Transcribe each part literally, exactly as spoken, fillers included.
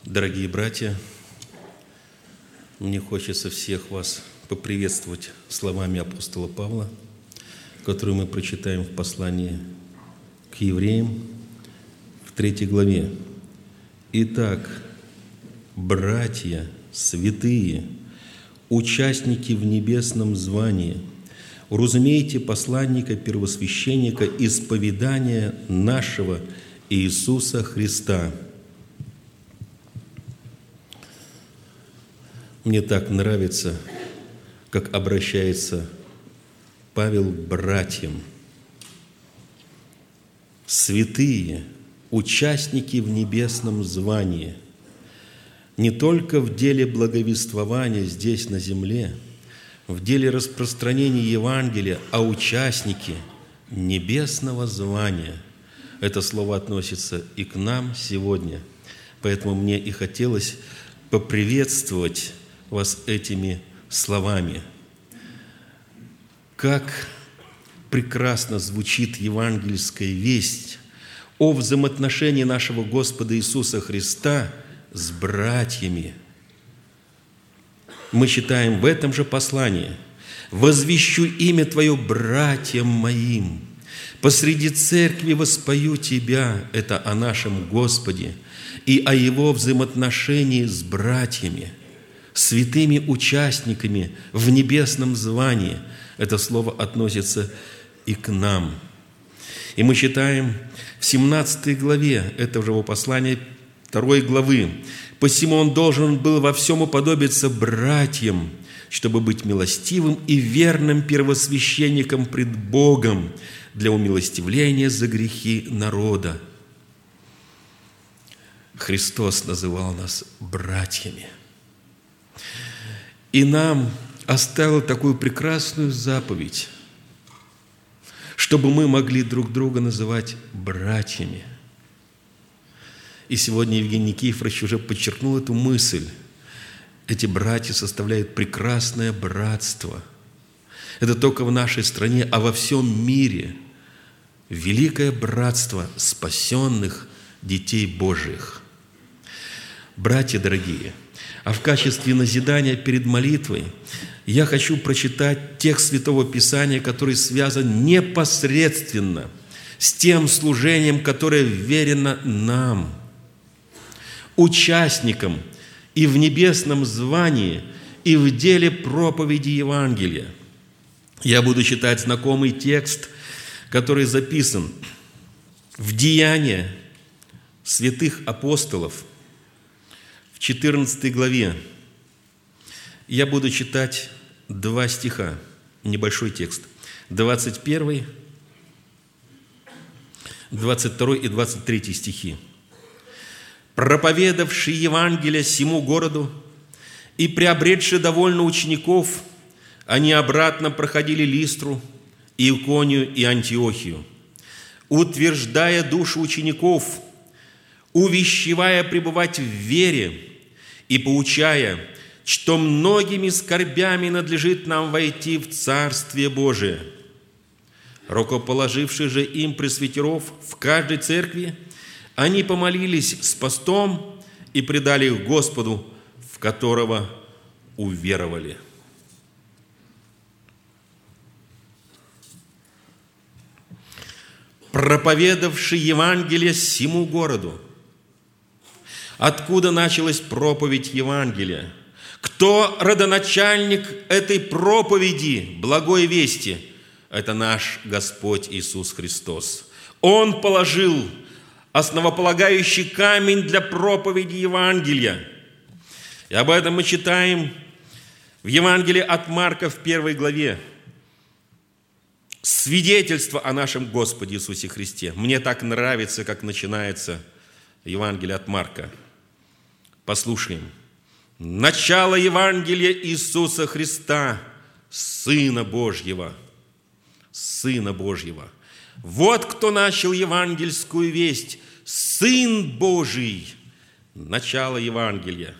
Дорогие братья, мне хочется всех вас поприветствовать словами апостола Павла, которые мы прочитаем в послании к евреям в третьей главе. Итак, братья, святые, участники в небесном звании, уразумейте посланника, первосвященника исповедания нашего Иисуса Христа. Мне так нравится, как обращается Павел к братьям. Святые, участники в небесном звании, не только в деле благовествования здесь на земле, в деле распространения Евангелия, а участники небесного звания. Это слово относится и к нам сегодня. Поэтому мне и хотелось поприветствовать вас этими словами. Как прекрасно звучит евангельская весть о взаимоотношении нашего Господа Иисуса Христа с братьями. Мы читаем в этом же послании: «Возвещу имя Твое братьям моим, посреди церкви воспою Тебя», это о нашем Господе, и о Его взаимоотношении с братьями, святыми участниками в небесном звании. Это слово относится и к нам. И мы читаем в семнадцатой главе этого же послания, второй главы: «Посему он должен был во всем уподобиться братьям, чтобы быть милостивым и верным первосвященником пред Богом для умилостивления за грехи народа». Христос называл нас братьями. И нам оставил такую прекрасную заповедь, чтобы мы могли друг друга называть братьями. И сегодня Евгений Никифорович уже подчеркнул эту мысль. Эти братья составляют прекрасное братство. Это только в нашей стране, а во всем мире великое братство спасенных детей Божьих. Братья дорогие, а в качестве назидания перед молитвой я хочу прочитать текст Святого Писания, который связан непосредственно с тем служением, которое верено нам, участникам и в небесном звании, и в деле проповеди Евангелия. Я буду читать знакомый текст, который записан в Деяниях святых апостолов, в четырнадцатой главе. Я буду читать два стиха, небольшой текст. двадцать первый, двадцать второй и двадцать третий стихи. «Проповедавший Евангелие сему городу и приобретши довольно учеников, они обратно проходили Листру, Иконию и Антиохию, утверждая души учеников, увещевая пребывать в вере и поучая, что многими скорбями надлежит нам войти в Царствие Божие. Рукоположивши же им пресвитеров в каждой церкви, они помолились с постом и предали их Господу, в которого уверовали». «Проповедавший Евангелие сему городу». Откуда началась проповедь Евангелия? Кто родоначальник этой проповеди, благой вести? Это наш Господь Иисус Христос. Он положил основополагающий камень для проповеди Евангелия. И об этом мы читаем в Евангелии от Марка в первой главе. Свидетельство о нашем Господе Иисусе Христе. Мне так нравится, как начинается Евангелие от Марка. Послушаем. «Начало Евангелия Иисуса Христа, Сына Божьего». Сына Божьего. Вот кто начал евангельскую весть. Сын Божий. Начало Евангелия.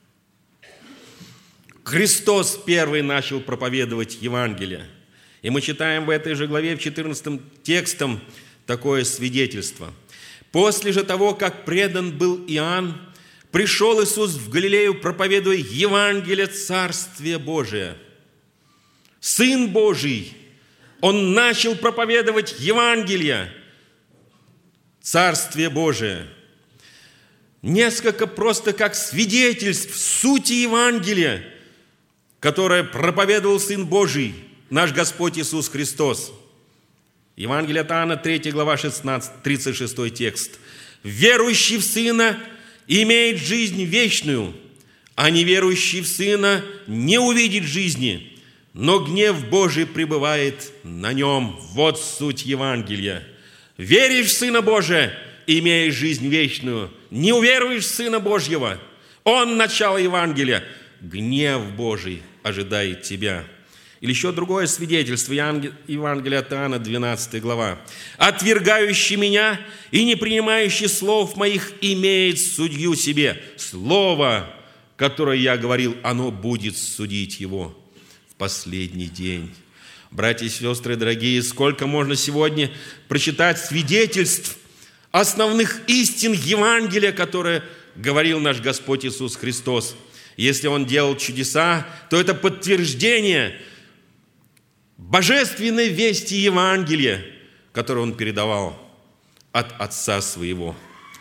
Христос первый начал проповедовать Евангелие. И мы читаем в этой же главе, в четырнадцатом текстом, такое свидетельство. «После же того, как предан был Иоанн, пришел Иисус в Галилею, проповедуя Евангелие Царствия Божия. Сын Божий, Он начал проповедовать Евангелие Царствие Божие. Несколько просто как свидетельств сути Евангелия, которое проповедовал Сын Божий, наш Господь Иисус Христос. Евангелие от Иоанна, третья глава, шестнадцатый, тридцать шестой текст. «Верующий в Сына имеет жизнь вечную, а неверующий в Сына не увидит жизни, но гнев Божий пребывает на нем». Вот суть Евангелия. Веришь в Сына Божия, имеешь жизнь вечную. Не уверуешь в Сына Божьего, Он начало Евангелия. Гнев Божий ожидает тебя. Или еще другое свидетельство, Евангелие от Иоанна, двенадцатая глава. «Отвергающий меня и не принимающий слов моих имеет судью себе. Слово, которое я говорил, оно будет судить его в последний день». Братья и сестры, дорогие, сколько можно сегодня прочитать свидетельств основных истин Евангелия, которое говорил наш Господь Иисус Христос. Если Он делал чудеса, то это подтверждение божественной вести Евангелия, которую Он передавал от Отца Своего.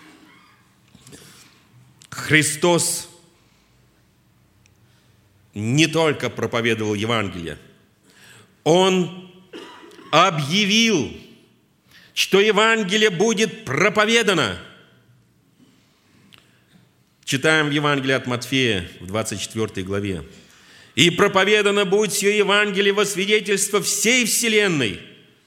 Христос не только проповедовал Евангелие, Он объявил, что Евангелие будет проповедано. Читаем в Евангелии от Матфея в двадцать четвёртой главе. «И проповедано будет сие Евангелие во свидетельство всей вселенной,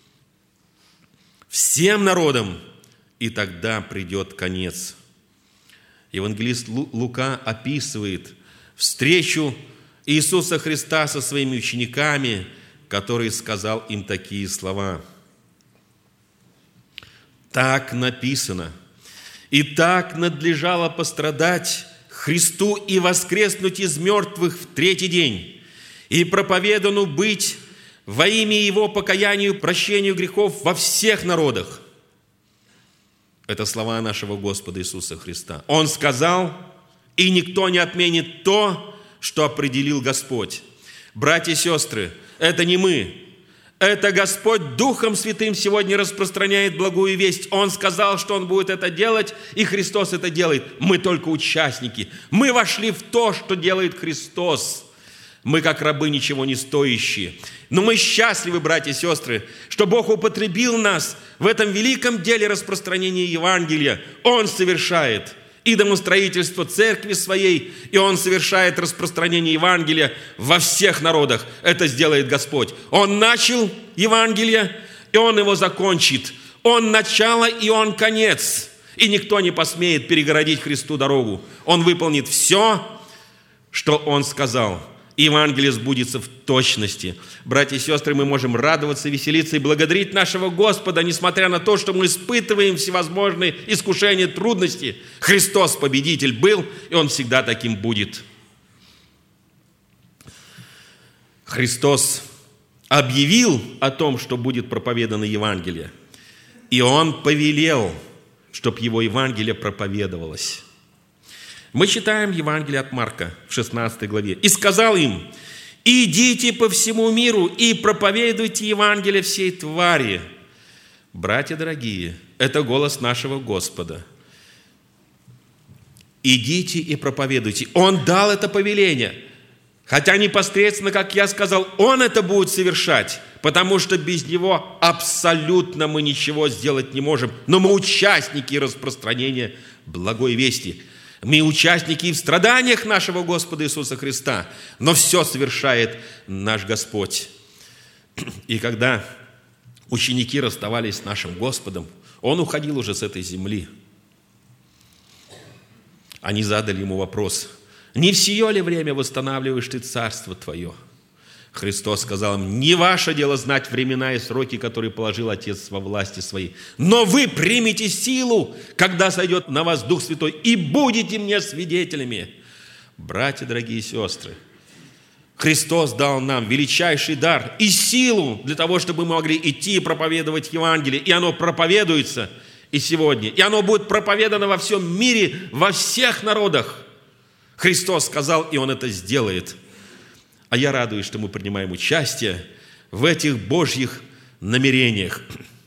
всем народам, и тогда придет конец». Евангелист Лука описывает встречу Иисуса Христа со своими учениками, который сказал им такие слова. «Так написано, и так надлежало пострадать Христу и воскреснуть из мертвых в третий день, и проповедану быть во имя Его покаянию, прощению грехов во всех народах». Это слова нашего Господа Иисуса Христа. Он сказал, и никто не отменит то, что определил Господь. Братья и сестры, это не мы. Это Господь Духом Святым сегодня распространяет благую весть. Он сказал, что Он будет это делать, и Христос это делает. Мы только участники. Мы вошли в то, что делает Христос. Мы, как рабы, ничего не стоящие. Но мы счастливы, братья и сестры, что Бог употребил нас в этом великом деле распространения Евангелия. Он совершает и домостроительство церкви своей, и Он совершает распространение Евангелия во всех народах. Это сделает Господь. Он начал Евангелие, и Он его закончит. Он начало, и Он конец. И никто не посмеет перегородить Христу дорогу. Он выполнит все, что Он сказал. Евангелие сбудется в точности. Братья и сестры, мы можем радоваться, веселиться и благодарить нашего Господа, несмотря на то, что мы испытываем всевозможные искушения, трудности. Христос победитель был, и Он всегда таким будет. Христос объявил о том, что будет проповедано Евангелие, и Он повелел, чтобы Его Евангелие проповедовалось. Мы читаем Евангелие от Марка в шестнадцатой главе. «И сказал им: идите по всему миру и проповедуйте Евангелие всей твари». Братья дорогие, это голос нашего Господа. Идите и проповедуйте. Он дал это повеление. Хотя непосредственно, как я сказал, Он это будет совершать, потому что без Него абсолютно мы ничего сделать не можем. Но мы участники распространения благой вести. Мы участники и в страданиях нашего Господа Иисуса Христа, но все совершает наш Господь. И когда ученики расставались с нашим Господом, Он уходил уже с этой земли. Они задали Ему вопрос: «Не в сие ли время восстанавливаешь Ты царство Твое?» Христос сказал им: «Не ваше дело знать времена и сроки, которые положил Отец во власти своей. Но вы примете силу, когда сойдет на вас Дух Святой, и будете мне свидетелями». Братья, дорогие сестры, Христос дал нам величайший дар и силу для того, чтобы мы могли идти и проповедовать Евангелие. И оно проповедуется. и сегодня. И оно будет проповедано во всем мире, во всех народах. Христос сказал, и Он это сделает. А я радуюсь, что мы принимаем участие в этих Божьих намерениях.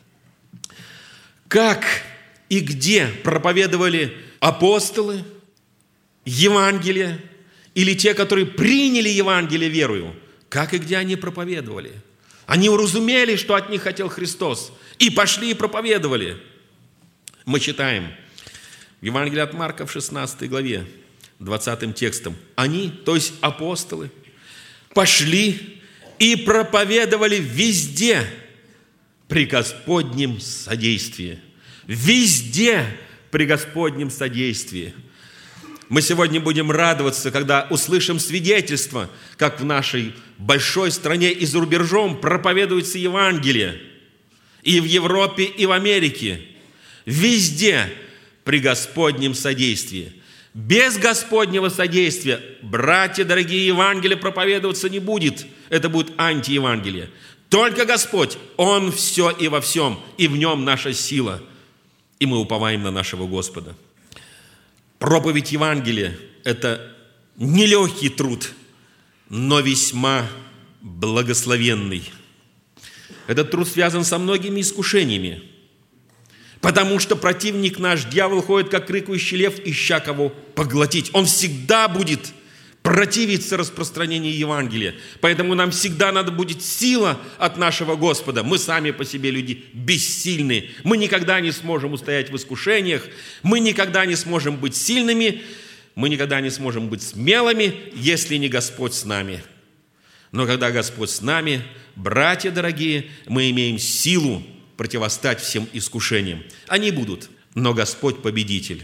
Как и где проповедовали апостолы Евангелие, или те, которые приняли Евангелие верою, как и где они проповедовали? Они уразумели, что от них хотел Христос, и пошли и проповедовали. Мы читаем в Евангелии от Марка в шестнадцатой главе, двадцатым текстом. Они, то есть апостолы, пошли и проповедовали везде при Господнем содействии. Везде при Господнем содействии. Мы сегодня будем радоваться, когда услышим свидетельство, как в нашей большой стране и за рубежом проповедуется Евангелие. И в Европе, и в Америке. Везде при Господнем содействии. Без Господнего содействия, братья дорогие, Евангелие проповедоваться не будет. Это будет антиевангелие. Только Господь, Он все и во всем, и в Нем наша сила. И мы уповаем на нашего Господа. Проповедь Евангелия – это нелегкий труд, но весьма благословенный. Этот труд связан со многими искушениями, потому что противник наш, дьявол, ходит, как рыкающий лев, ища кого поглотить. Он всегда будет противиться распространению Евангелия. Поэтому нам всегда надо будет сила от нашего Господа. Мы сами по себе люди бессильны. Мы никогда не сможем устоять в искушениях. Мы никогда не сможем быть сильными. Мы никогда не сможем быть смелыми, если не Господь с нами. Но когда Господь с нами, братья дорогие, мы имеем силу противостать всем искушениям. Они будут, но Господь победитель.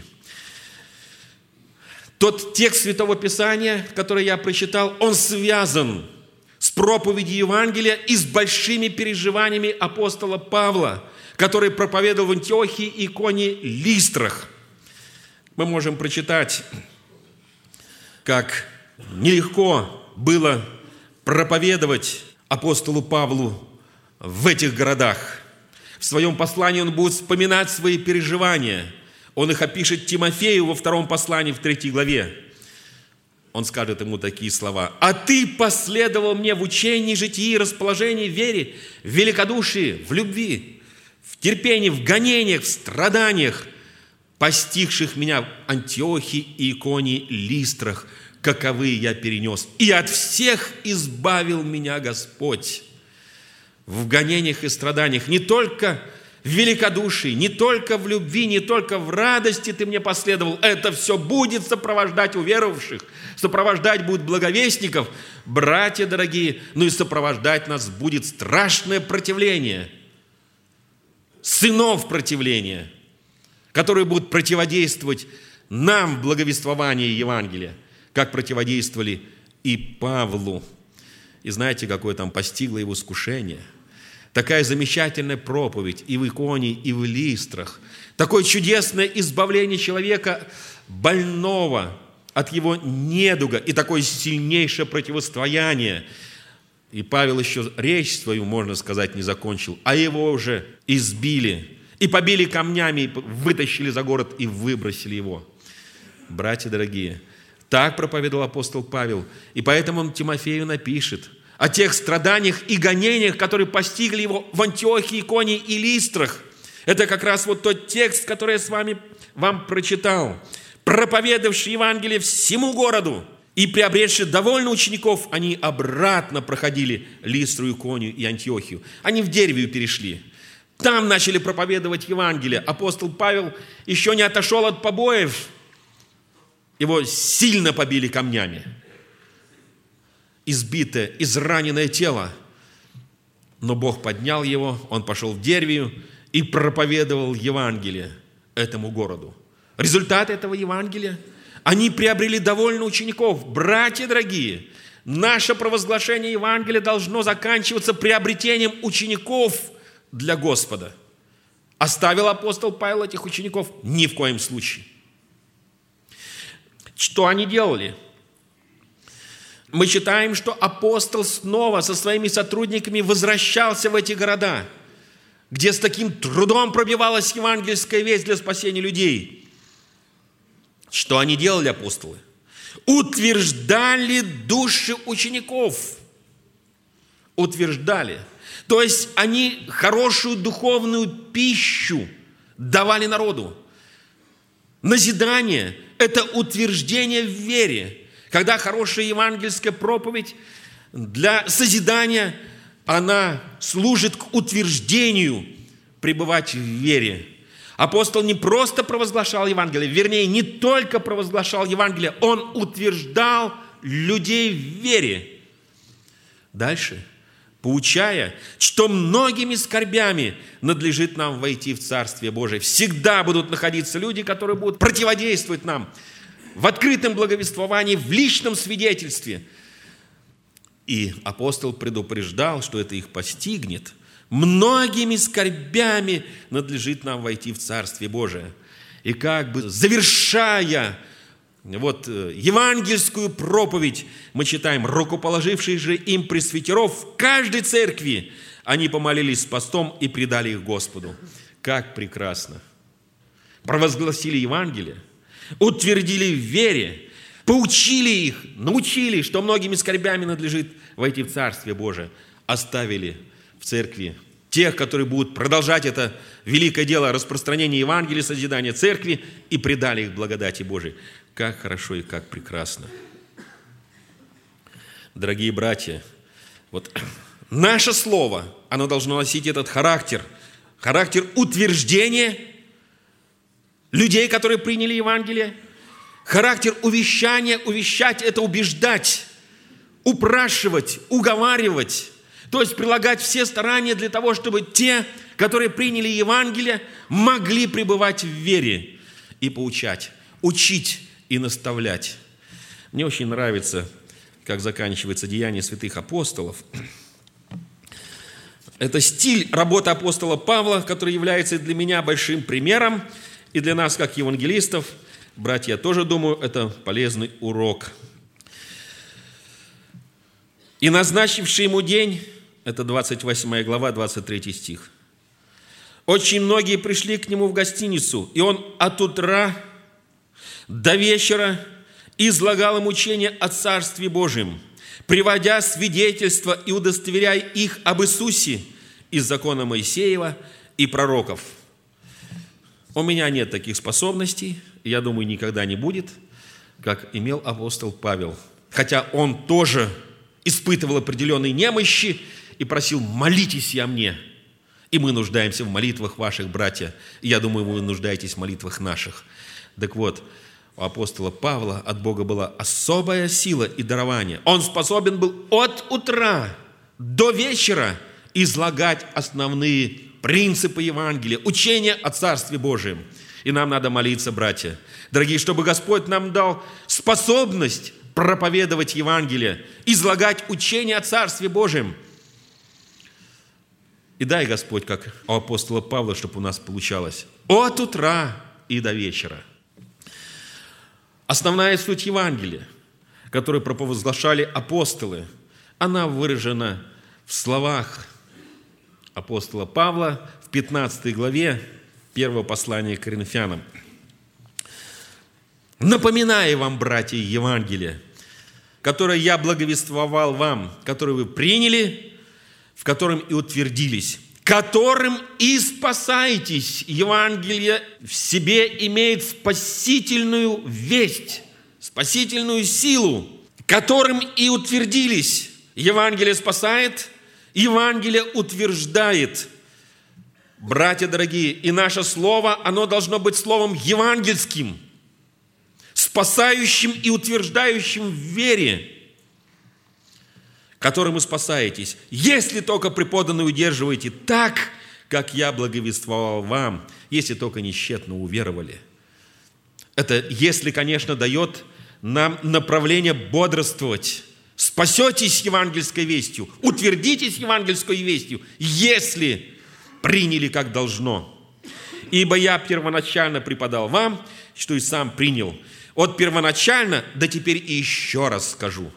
Тот текст Святого Писания, который я прочитал, он связан с проповедью Евангелия и с большими переживаниями апостола Павла, который проповедовал в Антиохии, Иконии, Листрах. Мы можем прочитать, как нелегко было проповедовать апостолу Павлу в этих городах. В своем послании он будет вспоминать свои переживания. Он их опишет Тимофею во втором послании, в третьей главе. Он скажет ему такие слова. «А ты последовал мне в учении, житии, расположении, вере, в великодушии, в любви, в терпении, в гонениях, в страданиях, постигших меня в Антиохии, Иконии, Листрах, каковы я перенес. И от всех избавил меня Господь». В гонениях и страданиях не только в великодушии, не только в любви, не только в радости ты мне последовал. Это все будет сопровождать уверовавших, сопровождать будет благовестников, братья дорогие, ну и сопровождать нас будет страшное противление, сынов противления, которые будут противодействовать нам в благовествовании Евангелия, как противодействовали и Павлу. И знаете, какое там постигло его искушение? Такая замечательная проповедь и в Иконии, и в Листрах. Такое чудесное избавление человека больного от его недуга и такое сильнейшее противостояние. И Павел еще речь свою, можно сказать, не закончил, а его уже избили и побили камнями, вытащили за город и выбросили его. Братья дорогие, так проповедовал апостол Павел, и поэтому он Тимофею напишет о тех страданиях и гонениях, которые постигли его в Антиохии, Иконии и Листрах. Это как раз вот тот текст, который я с вами вам прочитал. Проповедовавший Евангелие всему городу и приобретший довольно учеников, они обратно проходили Листру, Иконию и Антиохию. Они в Дервию перешли. Там начали проповедовать Евангелие. Апостол Павел еще не отошел от побоев. Его сильно побили камнями. Избитое, израненное тело. Но Бог поднял его, он пошел в Дервию и проповедовал Евангелие этому городу. Результат этого Евангелия – они приобрели довольно учеников. Братья дорогие, наше провозглашение Евангелия должно заканчиваться приобретением учеников для Господа. Оставил апостол Павел этих учеников? Ни в коем случае. Что они делали? Мы читаем, что апостол снова со своими сотрудниками возвращался в эти города. где с таким трудом пробивалась евангельская весть для спасения людей. Что они делали, апостолы? Утверждали души учеников. Утверждали. То есть они хорошую духовную пищу давали народу. Назидание – это утверждение в вере. Когда хорошая евангельская проповедь для созидания, она служит к утверждению пребывать в вере. Апостол не просто провозглашал Евангелие, вернее, не только провозглашал Евангелие, он утверждал людей в вере. Дальше, поучая, что многими скорбями надлежит нам войти в Царствие Божие. Всегда будут находиться люди, которые будут противодействовать нам в открытом благовествовании, в личном свидетельстве. И апостол предупреждал, что это их постигнет. Многими скорбями надлежит нам войти в Царствие Божие. И как бы завершая вот евангельскую проповедь, мы читаем: рукоположившие же им пресвитеров в каждой церкви, они помолились с постом и предали их Господу. Как прекрасно! Провозгласили Евангелие, утвердили в вере, поучили их, научили, что многими скорбями надлежит войти в Царствие Божие, оставили в церкви тех, которые будут продолжать это великое дело распространения Евангелия, созидания церкви, и предали их благодати Божией. Как хорошо и как прекрасно. Дорогие братья, вот наше слово, оно должно носить этот характер, характер утверждения людей, которые приняли Евангелие, характер увещания, увещать – это убеждать, упрашивать, уговаривать, то есть прилагать все старания для того, чтобы те, которые приняли Евангелие, могли пребывать в вере и поучать, учить и наставлять. Мне очень нравится, как заканчивается Деяния святых апостолов. Это стиль работы апостола Павла, который является для меня большим примером, и для нас, как евангелистов, братья, я тоже думаю, это полезный урок. «И назначивший ему день», это двадцать восьмая глава, двадцать третий стих, «очень многие пришли к нему в гостиницу, и он от утра до вечера излагал им учение о Царстве Божьем, приводя свидетельства и удостоверяя их об Иисусе из закона Моисеева и пророков». У меня нет таких способностей, я думаю, никогда не будет, как имел апостол Павел. Хотя он тоже испытывал определенные немощи и просил: молитесь о мне. И мы нуждаемся в молитвах ваших, братья. И я думаю, вы нуждаетесь в молитвах наших. Так вот, у апостола Павла от Бога была особая сила и дарование. Он способен был от утра до вечера излагать основные принципы Евангелия, учение о Царстве Божьем. И нам надо молиться, братья, дорогие, чтобы Господь нам дал способность проповедовать Евангелие, излагать учение о Царстве Божьем. И дай, Господь, как у апостола Павла, чтобы у нас получалось от утра и до вечера. Основная суть Евангелия, которую провозглашали апостолы, она выражена в словах апостола Павла в пятнадцатой главе первого послания к Коринфянам. «Напоминаю вам, братья, Евангелие, которое я благовествовал вам, которое вы приняли, в котором и утвердились, которым и спасаетесь». Евангелие в себе имеет спасительную весть, спасительную силу, которым и утвердились. Евангелие спасает, Евангелие утверждает. Братья дорогие, и наше слово, оно должно быть словом евангельским, спасающим и утверждающим в вере, которым вы спасаетесь, если только преподанное удерживаете так, как я благовествовал вам, если только нещетно уверовали. Это если, конечно, дает нам направление бодрствовать. Спасетесь евангельской вестью, утвердитесь евангельской вестью, если приняли как должно. Ибо я первоначально преподал вам, что и сам принял. От первоначально, да теперь и еще раз скажу.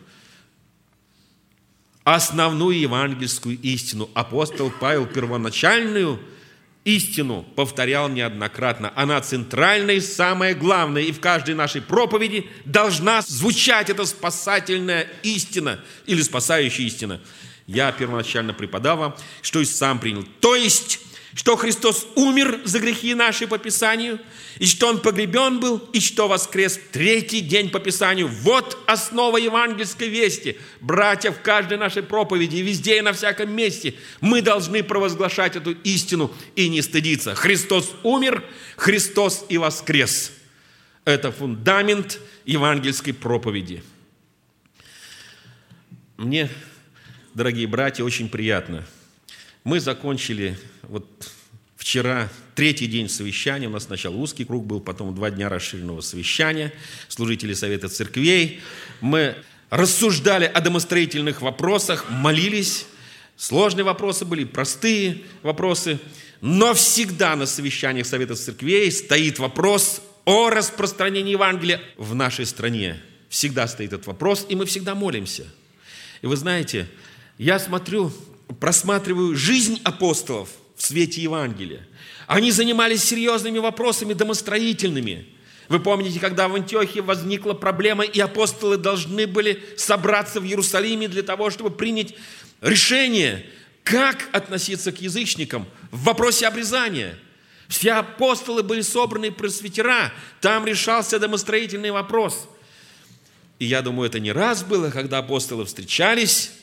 Основную евангельскую истину апостол Павел первоначальную истину повторял неоднократно. Она центральная и самая главная. И в каждой нашей проповеди должна звучать эта спасательная истина или спасающая истина. Я первоначально преподал вам, что и сам принял. То есть, что Христос умер за грехи наши по Писанию, и что Он погребен был, и что воскрес в третий день по Писанию. Вот основа евангельской вести. Братья, в каждой нашей проповеди, везде и на всяком месте мы должны провозглашать эту истину и не стыдиться. Христос умер, Христос и воскрес. Это фундамент евангельской проповеди. Мне, дорогие братья, очень приятно. Мы закончили вот вчера третий день совещания. У нас сначала узкий круг был, потом два дня расширенного совещания. Служители Совета Церквей. Мы рассуждали о домостроительных вопросах, молились. Сложные вопросы были, простые вопросы. Но всегда на совещаниях Совета Церквей стоит вопрос о распространении Евангелия в нашей стране. Всегда стоит этот вопрос, и мы всегда молимся. И вы знаете, я смотрю, просматриваю жизнь апостолов в свете Евангелия. Они занимались серьезными вопросами домостроительными. Вы помните, когда в Антиохии возникла проблема, и апостолы должны были собраться в Иерусалиме для того, чтобы принять решение, как относиться к язычникам в вопросе обрезания. Все апостолы были собраны пресвитера, там решался домостроительный вопрос. И я думаю, это не раз было, когда апостолы встречались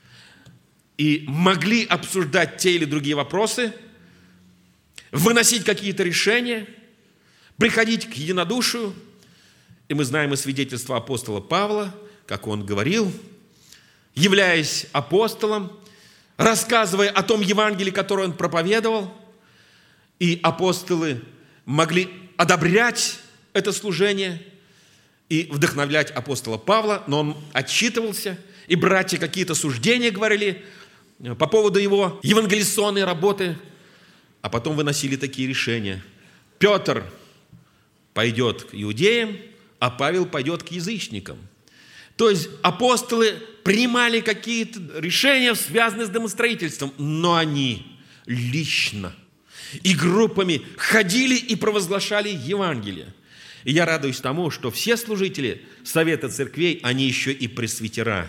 и могли обсуждать те или другие вопросы, выносить какие-то решения, приходить к единодушию. И мы знаем и свидетельство апостола Павла, как он говорил, являясь апостолом, рассказывая о том Евангелии, которое он проповедовал, и апостолы могли одобрять это служение и вдохновлять апостола Павла, но он отчитывался, и братья какие-то суждения говорили по поводу его евангелизационной работы, а потом выносили такие решения. Петр пойдет к иудеям, а Павел пойдет к язычникам. То есть апостолы принимали какие-то решения, связанные с домостроительством, но они лично и группами ходили и провозглашали Евангелие. И я радуюсь тому, что все служители Совета Церквей, они еще и пресвитера.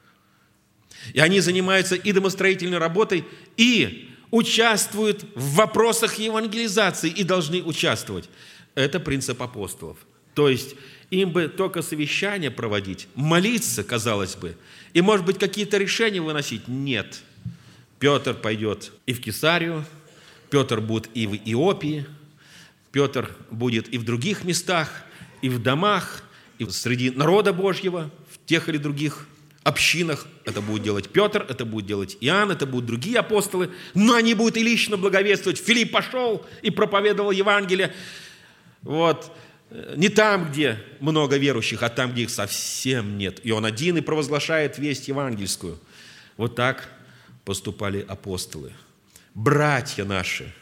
И они занимаются и домостроительной работой, и участвуют в вопросах евангелизации, и должны участвовать. Это принцип апостолов. То есть им бы только совещания проводить, молиться, казалось бы, и, может быть, какие-то решения выносить. Нет. Петр пойдет и в Кесарию, Петр будет и в Иопии, Петр будет и в других местах, и в домах, и среди народа Божьего, в тех или других общинах. Это будет делать Петр, это будет делать Иоанн, это будут другие апостолы, но они будут и лично благовествовать. Филипп пошел и проповедовал Евангелие. Вот. Не там, где много верующих, а там, где их совсем нет. И он один и провозглашает весть евангельскую. Вот так поступали апостолы. Братья наши,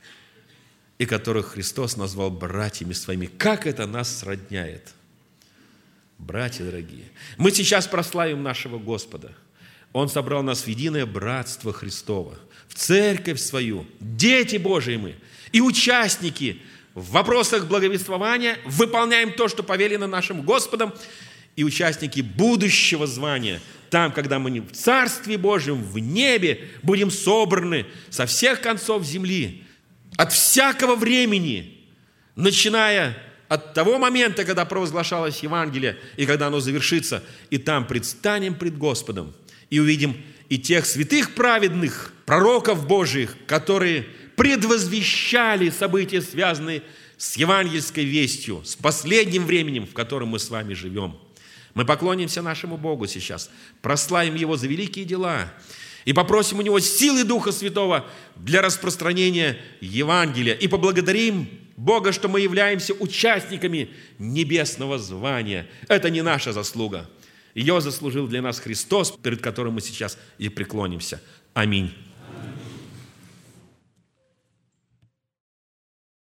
и которых Христос назвал братьями своими. Как это нас сродняет? Братья дорогие, мы сейчас прославим нашего Господа. Он собрал нас в единое братство Христово, в церковь свою, дети Божии мы, и участники в вопросах благовествования, выполняем то, что повелено нашим Господом, и участники будущего звания, там, когда мы в Царстве Божьем, в небе, будем собраны со всех концов земли, от всякого времени, начиная от того момента, когда провозглашалось Евангелие, и когда оно завершится, и там предстанем пред Господом, и увидим и тех святых праведных пророков Божьих, которые предвозвещали события, связанные с евангельской вестью, с последним временем, в котором мы с вами живем. Мы поклонимся нашему Богу сейчас, прославим Его за великие дела и попросим у Него силы Духа Святого для распространения Евангелия. И поблагодарим Бога, что мы являемся участниками небесного звания. Это не наша заслуга. Ее заслужил для нас Христос, перед которым мы сейчас и преклонимся. Аминь.